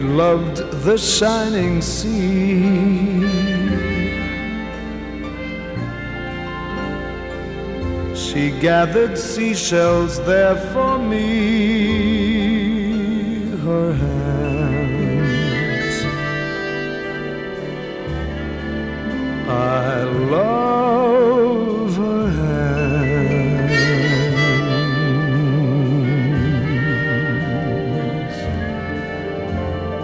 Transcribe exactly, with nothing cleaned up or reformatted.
Loved the shining sea. She gathered seashells there for me. Her hand